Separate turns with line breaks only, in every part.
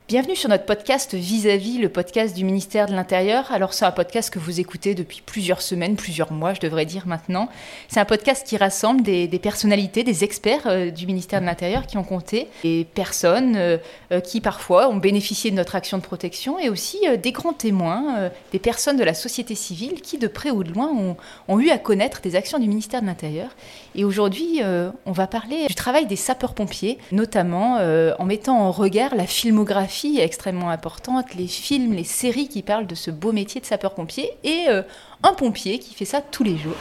Bienvenue sur notre podcast Vis-à-vis, le podcast du ministère de l'Intérieur. Alors c'est un podcast que vous écoutez depuis plusieurs semaines, plusieurs mois je devrais dire maintenant. C'est un podcast qui rassemble des personnalités, des experts du ministère de l'Intérieur qui ont compté, des personnes qui parfois ont bénéficié de notre action de protection et aussi des grands témoins, des personnes de la société civile qui de près ou de loin ont eu à connaître des actions du ministère de l'Intérieur. Et aujourd'hui on va parler du travail des sapeurs-pompiers, notamment en mettant en regard la filmographie extrêmement importante, les films, les séries qui parlent de ce beau métier de sapeur-pompier et un pompier qui fait ça tous les jours.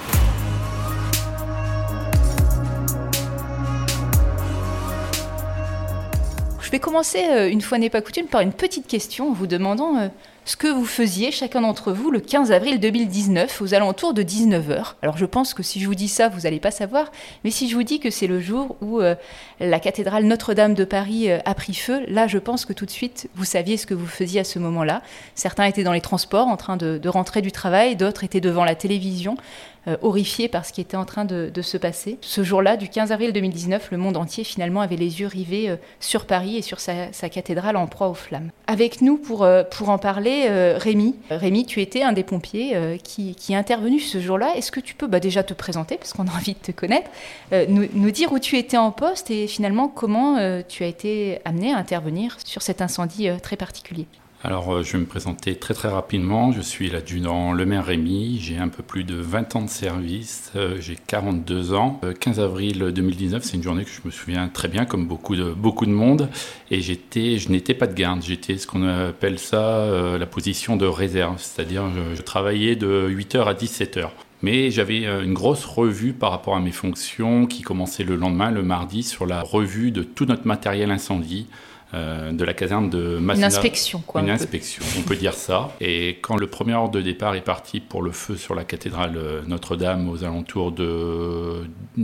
Je vais commencer, une fois n'est pas coutume, par une petite question en vous demandant ce que vous faisiez chacun d'entre vous le 15 avril 2019 aux alentours de 19h. Alors je pense que si je vous dis ça, vous n'allez pas savoir, mais si je vous dis que c'est le jour où la cathédrale Notre-Dame de Paris a pris feu, là je pense que tout de suite vous saviez ce que vous faisiez à ce moment-là. Certains étaient dans les transports en train de rentrer du travail, d'autres étaient devant la télévision, horrifiés par ce qui était en train de se passer. Ce jour-là, du 15 avril 2019, le monde entier finalement avait les yeux rivés sur Paris et sur sa cathédrale en proie aux flammes. Avec nous pour en parler, Rémi. Rémi, tu étais un des pompiers qui est intervenu ce jour-là. Est-ce que tu peux déjà te présenter, parce qu'on a envie de te connaître, nous dire où tu étais en poste et finalement comment tu as été amené à intervenir sur cet incendie très particulier?
Alors, je vais me présenter très très rapidement. Je suis l'adjudant Le Maire Rémi. J'ai un peu plus de 20 ans de service. J'ai 42 ans. 15 avril 2019, c'est une journée que je me souviens très bien, comme beaucoup de monde. Et je n'étais pas de garde. J'étais ce qu'on appelle ça la position de réserve. C'est-à-dire, je travaillais de 8h à 17h. Mais j'avais une grosse revue par rapport à mes fonctions qui commençait le lendemain, le mardi, sur la revue de tout notre matériel incendie. De la caserne de Masséna.
Une inspection, quoi.
Une inspection, on peut dire ça. Et quand le premier ordre de départ est parti pour le feu sur la cathédrale Notre-Dame aux alentours de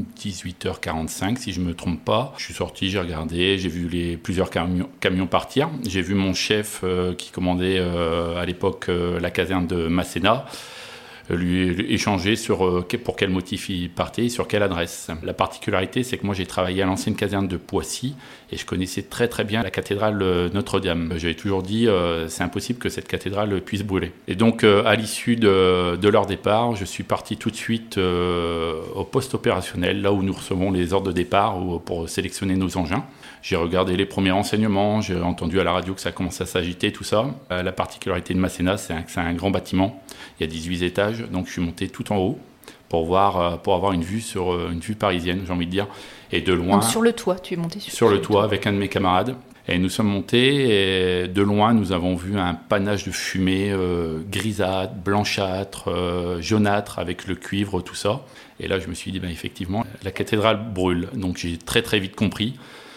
18h45, si je ne me trompe pas, je suis sorti, j'ai regardé, j'ai vu plusieurs camions partir. J'ai vu mon chef qui commandait à l'époque la caserne de Masséna, lui échanger sur pour quel motif il partait et sur quelle adresse. La particularité, c'est que moi j'ai travaillé à l'ancienne caserne de Poissy et je connaissais très très bien la cathédrale Notre-Dame. J'avais toujours dit c'est impossible que cette cathédrale puisse brûler. Et donc à l'issue de leur départ, je suis parti tout de suite au poste opérationnel, là où nous recevons les ordres de départ pour sélectionner nos engins. J'ai regardé les premiers renseignements, j'ai entendu à la radio que ça commençait à s'agiter, tout ça. La particularité de Masséna, c'est que c'est un grand bâtiment. Il y a 18 étages, donc je suis monté tout en haut pour avoir une vue parisienne, j'ai envie de dire. Et de loin.
Donc sur le toit, tu es monté
sur le toit avec un de mes camarades. Et nous sommes montés et de loin, nous avons vu un panache de fumée grisâtre, blanchâtre, jaunâtre avec le cuivre, tout ça. Et là, je me suis dit, effectivement, la cathédrale brûle. Donc j'ai très très vite compris.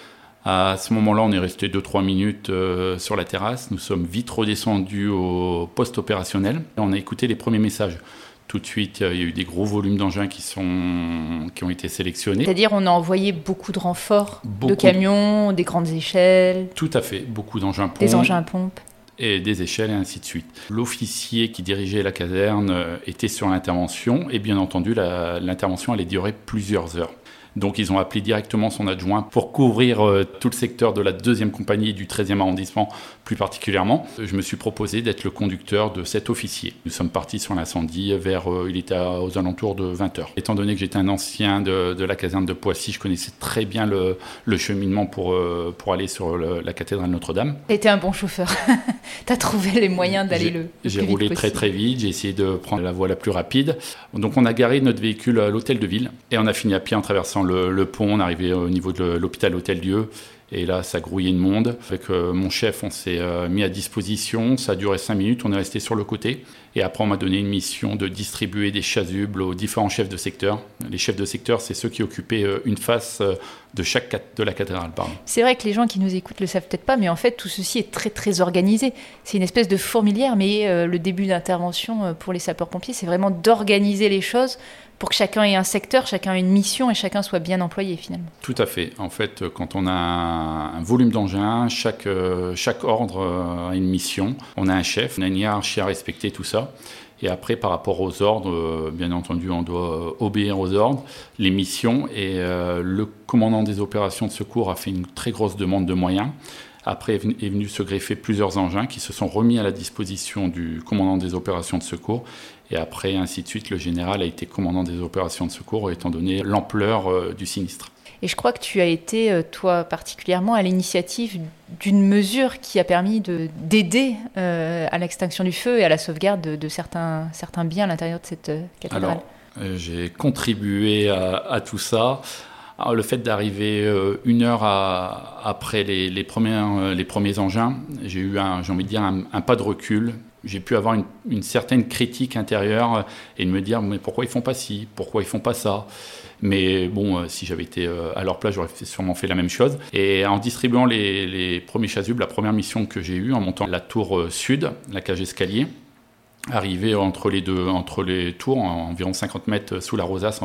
À ce moment-là, on est resté 2-3 minutes sur la terrasse. Nous sommes vite redescendus au poste opérationnel. On a écouté les premiers messages. Tout de suite, il y a eu des gros volumes d'engins qui ont été sélectionnés.
C'est-à-dire on a envoyé beaucoup de renforts, de camions, des grandes échelles.
Tout à fait, beaucoup d'engins pompes.
Des engins à pompe.
Et des échelles et ainsi de suite. L'officier qui dirigeait la caserne était sur l'intervention et bien entendu, l'intervention allait durer plusieurs heures. Donc ils ont appelé directement son adjoint pour couvrir tout le secteur de la 2e compagnie du 13e arrondissement plus particulièrement. Je me suis proposé d'être le conducteur de cet officier. Nous sommes partis sur l'incendie il était aux alentours de 20h. Étant donné que j'étais un ancien de la caserne de Poissy, je connaissais très bien le cheminement pour aller sur la cathédrale Notre-Dame.
T'étais un bon chauffeur. T'as trouvé les moyens d'aller le plus vite
J'ai roulé très très vite, j'ai essayé de prendre la voie la plus rapide. Donc on a garé notre véhicule à l'hôtel de ville et on a fini à pied en traversant le pont, on est arrivé au niveau de l'hôpital Hôtel-Dieu. Et là, ça grouillait de monde. Avec mon chef, on s'est mis à disposition. Ça a duré 5 minutes, on est resté sur le côté. Et après, on m'a donné une mission de distribuer des chasubles aux différents chefs de secteur. Les chefs de secteur, c'est ceux qui occupaient une face de la cathédrale.
C'est vrai que les gens qui nous écoutent le savent peut-être pas, mais en fait, tout ceci est très, très organisé. C'est une espèce de fourmilière, mais le début d'intervention pour les sapeurs-pompiers, c'est vraiment d'organiser les choses pour que chacun ait un secteur, chacun ait une mission et chacun soit bien employé finalement.
Tout à fait. En fait, quand on a un volume d'engins, chaque ordre a une mission. On a un chef, on a une hiérarchie à respecter, tout ça. Et après, par rapport aux ordres, bien entendu, on doit obéir aux ordres, les missions. Et le commandant des opérations de secours a fait une très grosse demande de moyens. Après est venu se greffer plusieurs engins qui se sont remis à la disposition du commandant des opérations de secours. Et après, ainsi de suite, le général a été commandant des opérations de secours, étant donné l'ampleur du sinistre.
Et je crois que tu as été, toi particulièrement, à l'initiative d'une mesure qui a permis d'aider à l'extinction du feu et à la sauvegarde de certains biens à l'intérieur de cette cathédrale.
Alors, j'ai contribué à tout ça. Alors, le fait d'arriver une heure après les premiers engins, j'ai eu un pas de recul. J'ai pu avoir une certaine critique intérieure et de me dire mais pourquoi ils font pas ci, pourquoi ils font pas ça. Mais bon, si j'avais été à leur place, j'aurais sûrement fait la même chose. Et en distribuant les premiers chasubles, la première mission que j'ai eue, en montant la tour sud, la cage escalier, arrivé entre les tours, environ 50 mètres sous la rosace,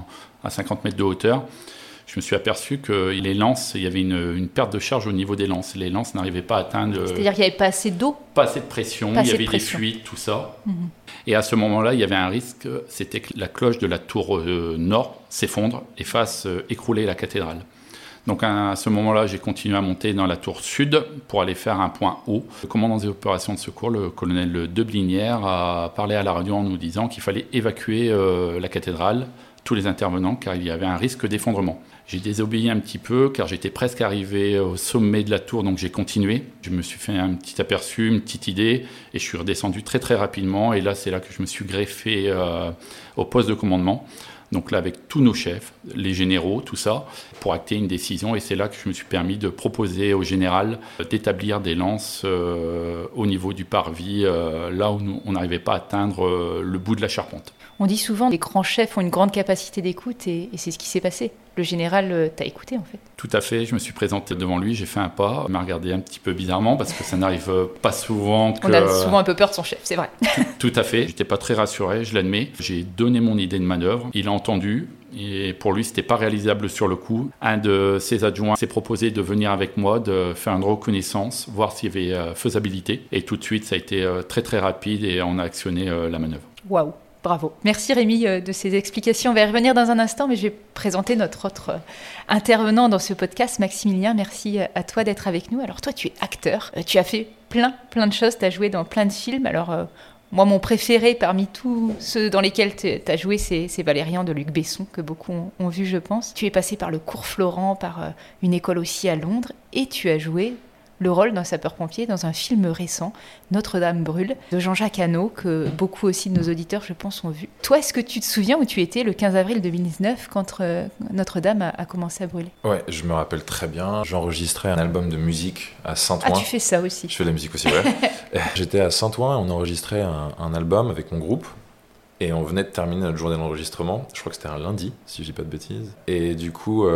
à 50 mètres de hauteur, je me suis aperçu que les lances, il y avait une perte de charge au niveau des lances. Les lances n'arrivaient pas à atteindre...
C'est-à-dire qu'il n'y avait pas assez d'eau ?
Pas assez de pression, il y avait des fuites, tout ça. Mmh. Et à ce moment-là, il y avait un risque, c'était que la cloche de la tour nord s'effondre et fasse écrouler la cathédrale. Donc à ce moment-là, j'ai continué à monter dans la tour sud pour aller faire un point haut. Le commandant des opérations de secours, le colonel Deblinière, a parlé à la radio en nous disant qu'il fallait évacuer la cathédrale, tous les intervenants, car il y avait un risque d'effondrement. J'ai désobéi un petit peu, car j'étais presque arrivé au sommet de la tour, donc j'ai continué. Je me suis fait un petit aperçu, une petite idée, et je suis redescendu très très rapidement. Et là, c'est là que je me suis greffé au poste de commandement. Donc là, avec tous nos chefs, les généraux, tout ça, pour acter une décision. Et c'est là que je me suis permis de proposer au général d'établir des lances au niveau du parvis, là où on n'arrivait pas à atteindre le bout de la charpente.
On dit souvent que les grands chefs ont une grande capacité d'écoute et c'est ce qui s'est passé. Le général t'a écouté en fait.
Tout à fait, je me suis présenté devant lui, j'ai fait un pas, il m'a regardé un petit peu bizarrement parce que ça n'arrive pas souvent.
On a souvent un peu peur de son chef, c'est vrai.
Tout à fait, j'étais pas très rassuré, je l'admets. J'ai donné mon idée de manœuvre, il a entendu et pour lui c'était pas réalisable sur le coup. Un de ses adjoints s'est proposé de venir avec moi, de faire une reconnaissance, voir s'il y avait faisabilité. Et tout de suite ça a été très très rapide et on a actionné la manœuvre.
Waouh! Bravo. Merci Rémi de ces explications. On va y revenir dans un instant, mais je vais présenter notre autre intervenant dans ce podcast, Maximilien. Merci à toi d'être avec nous. Alors toi, tu es acteur. Tu as fait plein de choses. Tu as joué dans plein de films. Alors moi, mon préféré parmi tous ceux dans lesquels tu as joué, c'est Valérian de Luc Besson, que beaucoup ont vu, je pense. Tu es passé par le Cours Florent, par une école aussi à Londres, et tu as joué le rôle d'un sapeur-pompier dans un film récent, Notre-Dame brûle, de Jean-Jacques Hano, que beaucoup aussi de nos auditeurs, je pense, ont vu. Toi, est-ce que tu te souviens où tu étais le 15 avril 2019 quand Notre-Dame a commencé à brûler ?
Ouais, je me rappelle très bien. J'enregistrais un album de musique à Saint-Ouen.
Ah, tu fais ça aussi ?
Je fais de la musique aussi, ouais. J'étais à Saint-Ouen, on enregistrait un album avec mon groupe. Et on venait de terminer notre journée d'enregistrement. Je crois que c'était un lundi, si je dis pas de bêtises. Et du coup,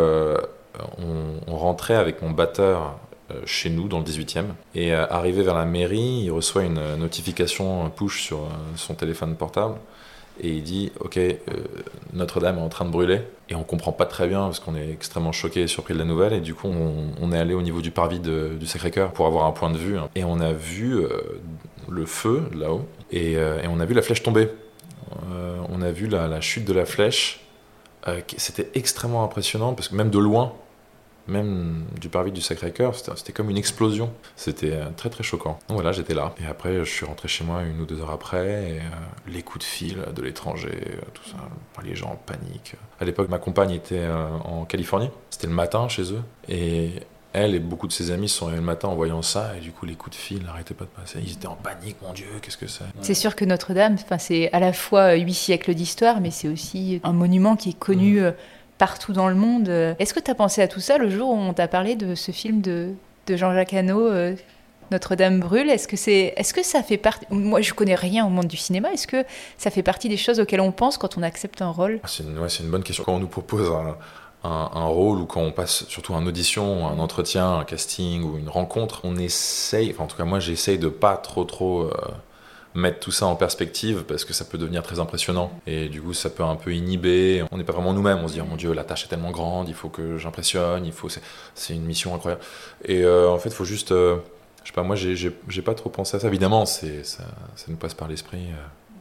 on rentrait avec mon batteur chez nous dans le 18e et arrivé vers la mairie, il reçoit une notification push sur son téléphone portable et il dit ok, Notre-Dame est en train de brûler et on comprend pas très bien parce qu'on est extrêmement choqué et surpris de la nouvelle et du coup on est allé au niveau du parvis du Sacré-Cœur pour avoir un point de vue et on a vu le feu là-haut et on a vu la flèche tomber. On a vu la chute de la flèche. C'était extrêmement impressionnant parce que même de loin, même du parvis du Sacré-Cœur, c'était comme une explosion. C'était très très choquant. Donc voilà, j'étais là. Et après, je suis rentré chez moi 1 ou 2 heures après. Et, les coups de fil de l'étranger, tout ça, les gens en panique. À l'époque, ma compagne était en Californie. C'était le matin chez eux. Et elle et beaucoup de ses amis se sont réveillés le matin en voyant ça. Et du coup, les coups de fil n'arrêtaient pas de passer. Ils étaient en panique, mon Dieu, qu'est-ce que c'est ?
C'est sûr que Notre-Dame, c'est à la fois 8 siècles d'histoire, mais c'est aussi un monument qui est connu partout dans le monde. Est-ce que tu as pensé à tout ça le jour où on t'a parlé de ce film de Jean-Jacques Hano, Notre-Dame brûle ? Est-ce que ça fait partie... Moi, je connais rien au monde du cinéma. Est-ce que ça fait partie des choses auxquelles on pense quand on accepte un rôle ?
C'est une bonne question. Quand on nous propose un rôle ou quand on passe surtout un audition, un entretien, un casting ou une rencontre, on essaye, enfin en tout cas moi j'essaye de pas trop mettre tout ça en perspective parce que ça peut devenir très impressionnant et du coup ça peut un peu inhiber, on n'est pas vraiment nous-mêmes, on se dit oh mon Dieu la tâche est tellement grande, il faut que j'impressionne, c'est une mission incroyable et en fait il faut juste, je sais pas, moi j'ai pas trop pensé à ça, évidemment ça nous passe par l'esprit que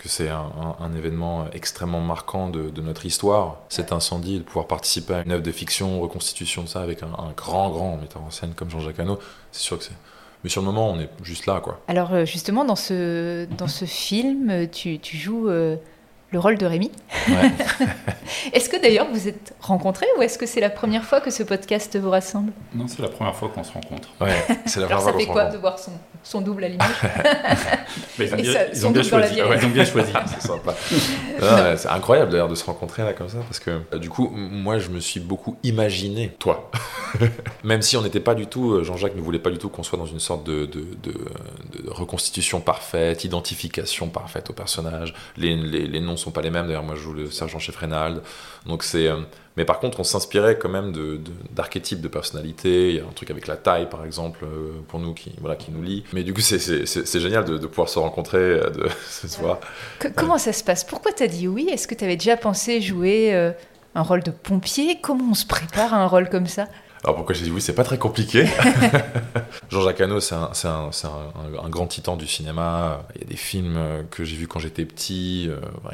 que c'est un événement extrêmement marquant de notre histoire, cet incendie, de pouvoir participer à une œuvre de fiction, reconstitution de ça avec un grand metteur en scène comme Jean-Jacques Hano, c'est sûr que c'est... Mais sur le moment, on est juste là, quoi.
Alors justement, dans ce film, tu joues le rôle de Rémi.
Ouais.
Est-ce que d'ailleurs vous êtes rencontrés ou est-ce que c'est la première fois que ce podcast vous rassemble?
Non, c'est la première fois qu'on se rencontre.
Ouais, c'est la
Alors
première
ça
fois
fait
qu'on se
quoi
rencontre.
de voir son double à l'image?
Mais
Et ça,
ils
sans
ont bien
doute dans la
choisi.
vie
Ouais, ils ont bien choisi.
C'est sympa. Ouais, c'est incroyable d'ailleurs de se rencontrer là comme ça parce que du coup moi je me suis beaucoup imaginé toi. Même si on n'était pas du tout, Jean-Jacques ne voulait pas du tout qu'on soit dans une sorte de reconstitution parfaite, identification parfaite au personnage. Les noms sont pas les mêmes, d'ailleurs moi je joue le sergent chef Reynald, donc c'est... mais par contre on s'inspirait quand même d'archétypes de personnalité, il y a un truc avec la taille par exemple pour nous qui nous lie, mais du coup c'est génial de pouvoir se rencontrer, de se voir.
Comment ça se passe? Pourquoi t'as dit oui? Est-ce que t'avais déjà pensé jouer un rôle de pompier? Comment on se prépare à un rôle comme ça?
Alors pourquoi j'ai dit oui, c'est pas très compliqué. Jean-Jacques Hano, c'est un grand titan du cinéma. Il y a des films que j'ai vus quand j'étais petit.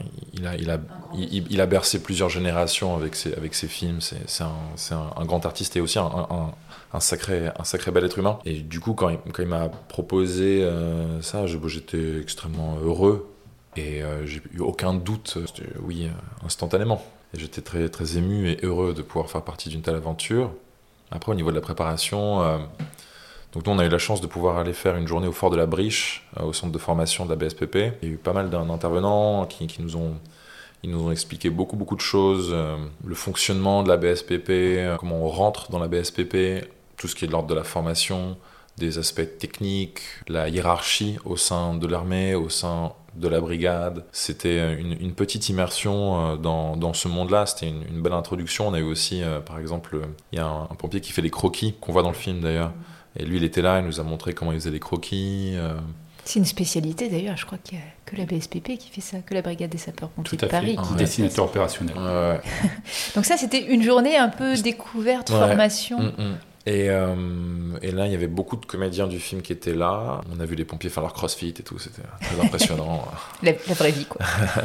Il a bercé plusieurs générations avec ses films. C'est un grand artiste et aussi un sacré bel être humain. Et du coup, quand il m'a proposé ça, j'étais extrêmement heureux. Et j'ai eu aucun doute. Oui, instantanément. Et j'étais très, très ému et heureux de pouvoir faire partie d'une telle aventure. Après, au niveau de la préparation, donc nous, on a eu la chance de pouvoir aller faire une journée au Fort de la Briche, au centre de formation de la BSPP. Il y a eu pas mal d'intervenants qui nous ont expliqué beaucoup de choses, le fonctionnement de la BSPP, comment on rentre dans la BSPP, tout ce qui est de l'ordre de la formation, des aspects techniques, la hiérarchie au sein de l'armée, au sein de la brigade. C'était une petite immersion dans ce monde-là, c'était une belle introduction. On a eu aussi, par exemple, il y a un pompier qui fait des croquis, qu'on voit dans le film d'ailleurs. Et lui, il était là, il nous a montré comment il faisait les croquis.
C'est une spécialité d'ailleurs, je crois qu'il n'y a que la BSPP qui fait ça, que la brigade des sapeurs-pompiers
Tout
de
à
Paris.
fait,
Qui
dessinateur opérationnel.
Ouais.
Donc ça, c'était une journée un peu découverte,
Ouais.
formation.
Et là, il y avait beaucoup de comédiens du film qui étaient là. On a vu les pompiers faire leur crossfit et tout, c'était très impressionnant.
La vraie vie, quoi.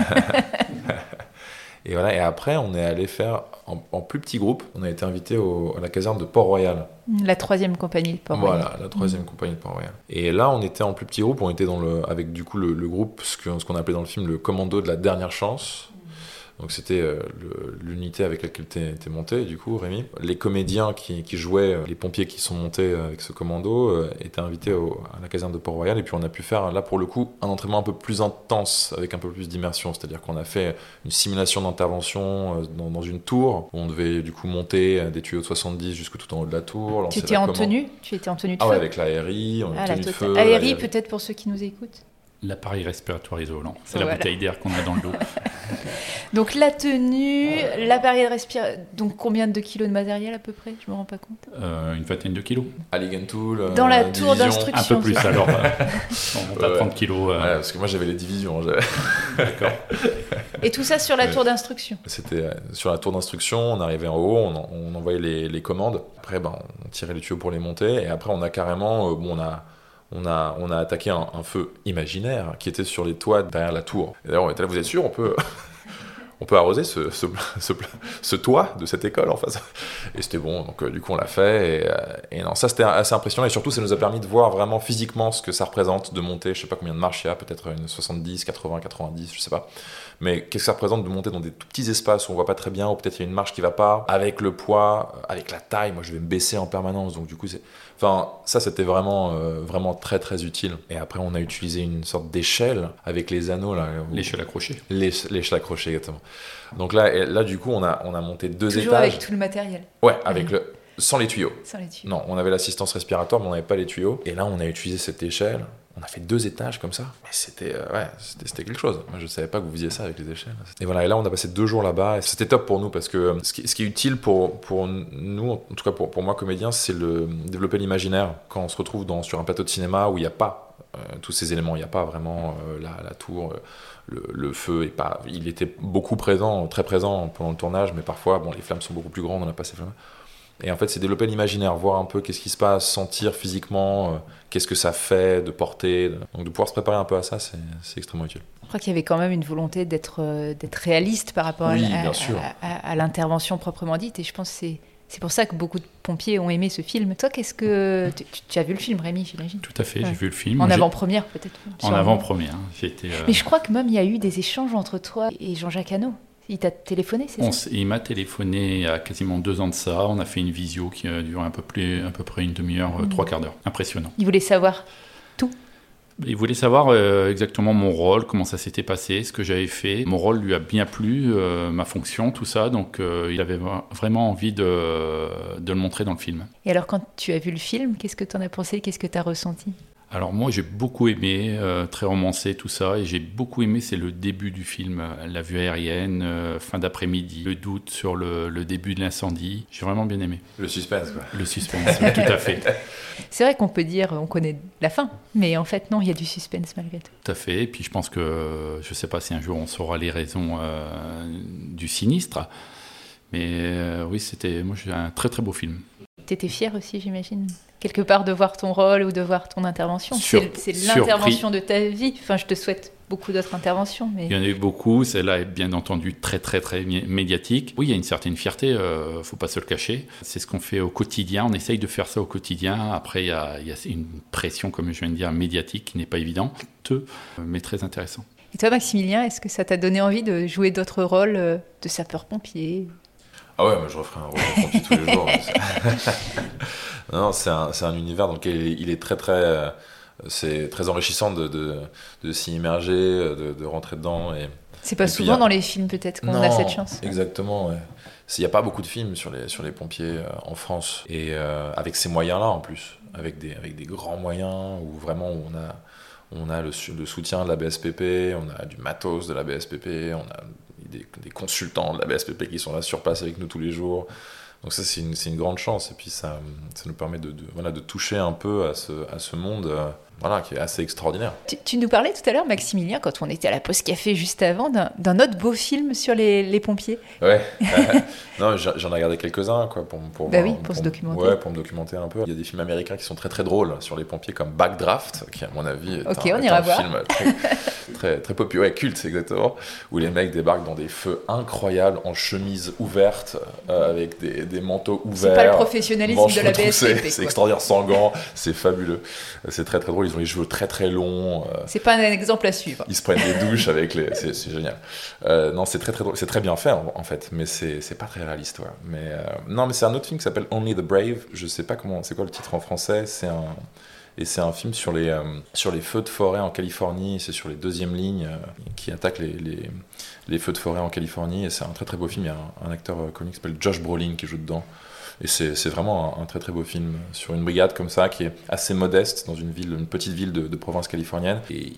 Et voilà. Et après, on est allé faire en plus petit groupe. On a été invité à la caserne de Port-Royal.
La 3e compagnie de Port-Royal.
Voilà, la 3e compagnie de Port-Royal. Et là, on était en plus petit groupe. On était avec du coup le groupe, ce qu'on appelait dans le film le commando de la dernière chance. Donc c'était l'unité avec laquelle t'es monté, du coup, Rémi. Les comédiens qui jouaient, les pompiers qui sont montés avec ce commando, étaient invités à la caserne de Port-Royal. Et puis on a pu faire, là pour le coup, un entraînement un peu plus intense, avec un peu plus d'immersion. C'est-à-dire qu'on a fait une simulation d'intervention dans une tour, où on devait du coup monter des tuyaux de 70 jusqu'au tout en haut de la tour.
Tu étais en tenue? Tu étais en tenue de feu?
Ah ouais, avec l'ARI, on a tenue de feu.
ARI, peut-être pour ceux qui nous écoutent.
L'appareil respiratoire isolant, c'est
Voilà.
la bouteille d'air qu'on a dans le dos.
Donc la tenue, l'appareil respiratoire, donc combien de kilos de matériel à peu près? Je me rends pas compte.
Une vingtaine de kilos.
Alligator Tool,
Dans la tour
division.
d'instruction.
Un peu plus alors. On monte à 30 kilos.
Ouais, parce que moi j'avais les divisions.
D'accord.
Et tout ça sur la tour d'instruction.
C'était sur la tour d'instruction, on arrivait en haut, on envoyait les commandes. Après, on tirait les tuyaux pour les monter. Et après, on a carrément... on a attaqué un feu imaginaire qui était sur les toits derrière la tour. Et d'ailleurs, on était là, vous êtes sûr, on peut arroser ce toit de cette école en face. Et c'était bon, donc du coup on l'a fait. Et non, ça c'était assez impressionnant. Et surtout, ça nous a permis de voir vraiment physiquement ce que ça représente de monter, je sais pas combien de marches il y a, peut-être une 70, 80, 90, je sais pas. Mais qu'est-ce que ça représente de monter dans des tout petits espaces où on voit pas très bien, ou peut-être il y a une marche qui va pas, avec le poids, avec la taille. Moi je vais me baisser en permanence, donc du coup ça c'était vraiment très très utile. Et après on a utilisé une sorte d'échelle avec les anneaux là.
L'échelle accrochée.
L'échelle accrochée, exactement. Donc là du coup on a monté 2 étages.
Toujours avec tout le matériel.
Ouais, avec sans les tuyaux.
Sans les tuyaux.
Non, on avait l'assistance respiratoire, mais on n'avait pas les tuyaux. Et là on a utilisé cette échelle. On a fait 2 étages comme ça. Mais c'était quelque chose. Moi, je savais pas que vous faisiez ça avec les échelles. Et voilà, et là, on a passé 2 jours là-bas. Et c'était top pour nous parce que ce qui est utile pour nous, en tout cas pour moi, comédien, c'est développer l'imaginaire. Quand on se retrouve sur un plateau de cinéma où il n'y a pas tous ces éléments, il n'y a pas vraiment la tour, le feu. Il était beaucoup présent, très présent pendant le tournage, mais parfois, les flammes sont beaucoup plus grandes, on n'a pas ces flammes. Et en fait, c'est développer l'imaginaire, voir un peu qu'est-ce qui se passe, sentir physiquement, qu'est-ce que ça fait de porter. Donc de pouvoir se préparer un peu à ça, c'est extrêmement utile.
Je crois qu'il y avait quand même une volonté d'être réaliste par rapport à l'intervention proprement dite. Et je pense que c'est pour ça que beaucoup de pompiers ont aimé ce film. Toi, tu as vu le film, Rémi, j'imagine?
Tout à fait, j'ai vu le film.
En avant-première, peut-être.
En avant-première.
Mais je crois que même il y a eu des échanges entre toi et Jean-Jacques Hano. Il t'a téléphoné, c'est ça?
Il m'a téléphoné il y a quasiment 2 ans de ça. On a fait une visio qui a duré à peu près une demi-heure, 3/4 d'heure. Impressionnant.
Il voulait savoir tout.
Il voulait savoir exactement mon rôle, comment ça s'était passé, ce que j'avais fait. Mon rôle lui a bien plu, ma fonction, tout ça. Donc il avait vraiment envie de le montrer dans le film.
Et alors quand tu as vu le film, qu'est-ce que tu en as pensé? Qu'est-ce que tu as ressenti?
Alors moi j'ai beaucoup aimé, très romancé tout ça, et j'ai beaucoup aimé, c'est le début du film, la vue aérienne, fin d'après-midi, le doute sur le début de l'incendie, j'ai vraiment bien aimé.
Le suspense, quoi.
Le suspense, tout à fait.
C'est vrai qu'on peut dire, on connaît la fin, mais en fait non, il y a du suspense malgré tout.
Tout à fait, et puis je pense que, je ne sais pas si un jour on saura les raisons du sinistre, mais oui, c'était un très très beau film.
T'étais fier aussi, j'imagine, quelque part de voir ton rôle ou de voir ton intervention. C'est l'intervention de ta vie. Enfin, je te souhaite beaucoup d'autres interventions. Mais...
Il y en a eu beaucoup. Celle-là est bien entendu très, très, très médiatique. Oui, il y a une certaine fierté, il ne faut pas se le cacher. C'est ce qu'on fait au quotidien. On essaye de faire ça au quotidien. Après, il y a une pression, comme je viens de dire, médiatique qui n'est pas évidente, mais très intéressant.
Et toi, Maximilien, est-ce que ça t'a donné envie de jouer d'autres rôles de sapeur-pompier?
Ah ouais, moi je referais un rôle de pompier tous les jours. Non, c'est un univers dans lequel il est très très... c'est très enrichissant de s'y immerger, de rentrer dedans.
C'est pas souvent dans les films peut-être qu'on a cette chance.
Exactement, ouais. Il n'y a pas beaucoup de films sur les pompiers en France. Et avec ces moyens-là en plus, avec des grands moyens, où vraiment on a le soutien de la BSPP, on a du matos de la BSPP, on a des consultants de la BSPP qui sont là sur place avec nous tous les jours. Donc ça, c'est une grande chance. Et puis ça nous permet de toucher un peu à ce monde qui est assez extraordinaire.
Tu nous parlais tout à l'heure, Maximilien, quand on était à la pause café juste avant, d'un autre beau film sur les pompiers.
Ouais. Non, j'en ai regardé quelques-uns pour
se documenter.
Ouais, pour me documenter un peu. Il y a des films américains qui sont très très drôles sur les pompiers, comme Backdraft, qui à mon avis est un film très, très populaire, culte exactement, où les mecs débarquent dans des feux incroyables, en chemise ouverte, avec des manteaux ouverts.
C'est pas le professionnalisme de la BSPP.
C'est extraordinaire, sans gants, c'est fabuleux. C'est très très drôle, ils ont les cheveux très très longs.
C'est pas un exemple à suivre.
Ils se prennent des douches avec c'est génial. Non, c'est très très drôle, c'est très bien fait en fait, mais c'est pas très réaliste. Ouais. Mais c'est un autre film qui s'appelle Only the Brave, je sais pas c'est quoi le titre en français, c'est un film sur les feux de forêt en Californie, c'est sur les deuxièmes lignes qui attaquent les feux de forêt en Californie, et c'est un très très beau film. Il y a un acteur connu qui s'appelle Josh Brolin qui joue dedans, et c'est vraiment un très très beau film sur une brigade comme ça qui est assez modeste dans une petite ville de province californienne, et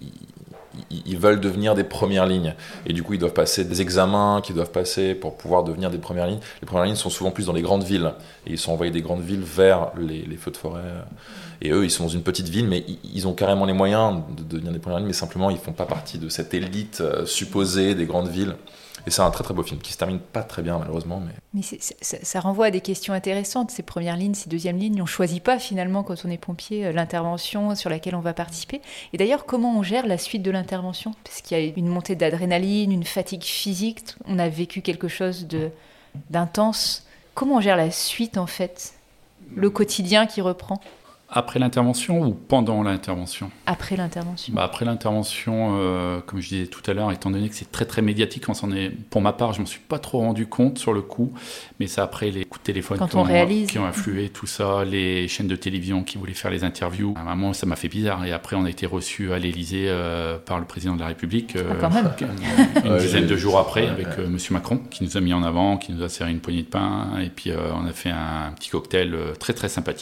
ils veulent devenir des premières lignes, et du coup ils doivent passer des examens qu'ils doivent passer pour pouvoir devenir des premières lignes. Les premières lignes sont souvent plus dans les grandes villes, et ils sont envoyés des grandes villes vers les feux de forêt, et eux ils sont dans une petite ville, mais ils ont carrément les moyens de devenir des premières lignes, mais simplement ils font pas partie de cette élite supposée des grandes villes. Et c'est un très très beau film qui se termine pas très bien malheureusement.
Mais ça renvoie à des questions intéressantes, ces premières lignes, ces deuxièmes lignes. On choisit pas finalement quand on est pompier l'intervention sur laquelle on va participer. Et d'ailleurs, comment on gère la suite de l'intervention? Parce qu'il y a une montée d'adrénaline, une fatigue physique, on a vécu quelque chose d'intense. Comment on gère la suite en fait? Le quotidien qui reprend?
Après l'intervention ou pendant l'intervention?
Après l'intervention.
Après l'intervention, comme je disais tout à l'heure, étant donné que c'est très très médiatique, pour ma part, je ne m'en suis pas trop rendu compte sur le coup, mais c'est après les coups de téléphone qui ont influé tout ça, les chaînes de télévision qui voulaient faire les interviews. À un moment, ça m'a fait bizarre, et après on a été reçus à l'Élysée par le président de la République,
quand même.
une dizaine de jours après, avec monsieur Macron, qui nous a mis en avant, qui nous a serré une poignée de pain, et puis on a fait un petit cocktail très très sympathique,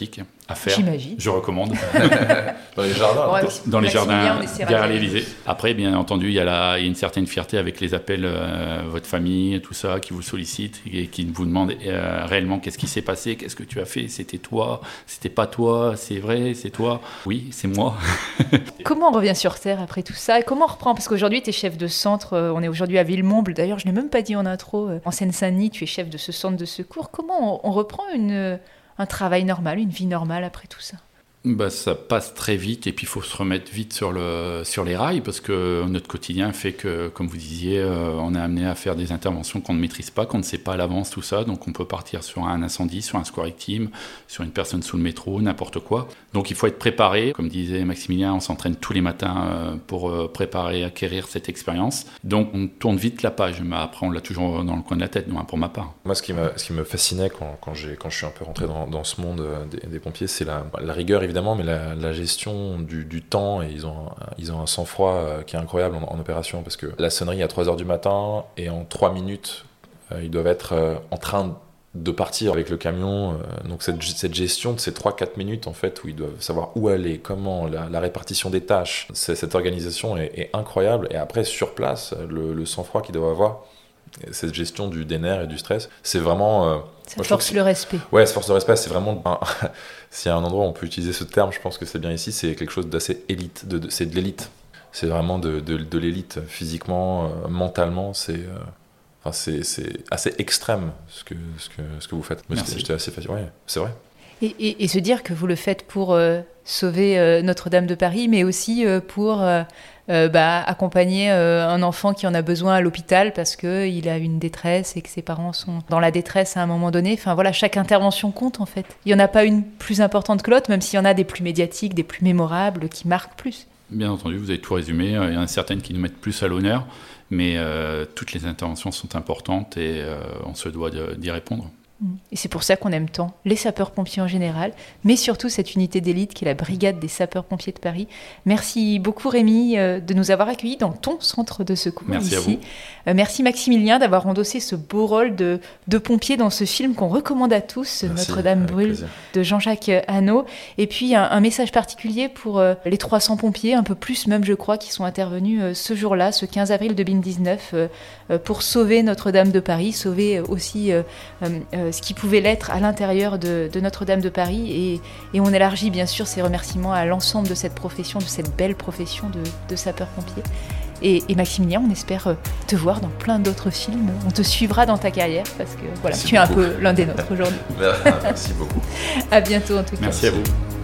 à faire.
J'imagine.
Je recommande.
Dans les jardins.
Ouais,
Dans les jardins,
on essaiera
derrière
de-
l'Élysée. Après, bien entendu, il y a une certaine fierté avec les appels, votre famille, tout ça, qui vous sollicite et qui vous demande réellement qu'est-ce qui s'est passé, qu'est-ce que tu as fait, c'était toi, c'était pas toi, c'est vrai, c'est toi. Oui, c'est moi.
Comment on revient sur Terre après tout ça? Et comment on reprend? Parce qu'aujourd'hui, tu es chef de centre, on est aujourd'hui à Villemomble. D'ailleurs, je n'ai même pas dit en intro, en Seine-Saint-Denis, tu es chef de ce centre de secours. Comment on reprend un travail normal, une vie normale après tout ça?
Bah, ça passe très vite et puis il faut se remettre vite sur les rails parce que notre quotidien fait que, comme vous disiez, on est amené à faire des interventions qu'on ne maîtrise pas, qu'on ne sait pas à l'avance, tout ça. Donc on peut partir sur un incendie, sur un square team, sur une personne sous le métro, n'importe quoi. Donc il faut être préparé. Comme disait Maximilien, on s'entraîne tous les matins pour préparer, acquérir cette expérience. Donc on tourne vite la page. Mais après, on l'a toujours dans le coin de la tête, pour ma part.
Moi, ce qui me fascinait quand je suis un peu rentré dans ce monde des pompiers, c'est la rigueur, évidemment, mais la gestion du temps. Et ils ont un sang-froid qui est incroyable en opération, parce que la sonnerie à 3h du matin, et en 3 minutes, ils doivent être en train de partir avec le camion. Donc cette gestion de ces 3-4 minutes, en fait, où ils doivent savoir où aller, comment, la répartition des tâches, cette organisation est incroyable. Et après, sur place, le sang-froid qu'ils doivent avoir, cette gestion des nerfs et du stress, c'est vraiment...
Ça force le respect.
Ouais, ça force le respect, c'est vraiment... S'il y a un endroit où on peut utiliser ce terme, je pense que c'est bien ici, c'est quelque chose d'assez élite, c'est de l'élite. C'est vraiment de l'élite, physiquement, mentalement, c'est assez extrême ce que vous faites. J'étais assez facile, ouais, c'est vrai.
Et se dire que vous le faites pour sauver Notre-Dame de Paris, mais aussi pour accompagner un enfant qui en a besoin à l'hôpital parce qu'il a une détresse et que ses parents sont dans la détresse à un moment donné. Enfin voilà, chaque intervention compte en fait. Il n'y en a pas une plus importante que l'autre, même s'il y en a des plus médiatiques, des plus mémorables, qui marquent plus.
Bien entendu, vous avez tout résumé. Il y en a certaines qui nous mettent plus à l'honneur, mais toutes les interventions sont importantes et on se doit d'y répondre.
Et c'est pour ça qu'on aime tant les sapeurs-pompiers en général, mais surtout cette unité d'élite qui est la Brigade des sapeurs-pompiers de Paris. Merci beaucoup Rémi de nous avoir accueillis dans ton centre de secours.
Merci
ici.
à vous.
Merci Maximilien d'avoir endossé ce beau rôle de pompier dans ce film qu'on recommande à tous,
Merci,
Notre-Dame brûle,
plaisir.
de Jean-Jacques Hano. Et puis un message particulier pour les 300 pompiers, un peu plus même je crois, qui sont intervenus ce jour-là, ce 15 avril 2019, pour sauver Notre-Dame de Paris, sauver aussi ce qui pouvait l'être à l'intérieur de Notre-Dame de Paris. Et on élargit bien sûr ces remerciements à l'ensemble de cette profession, de cette belle profession de sapeur-pompier. Et Maximilien, on espère te voir dans plein d'autres films. On te suivra dans ta carrière parce que voilà,
Merci
tu es un
beaucoup.
peu l'un des nôtres aujourd'hui.
Merci beaucoup.
À bientôt en tout cas.
Merci à vous.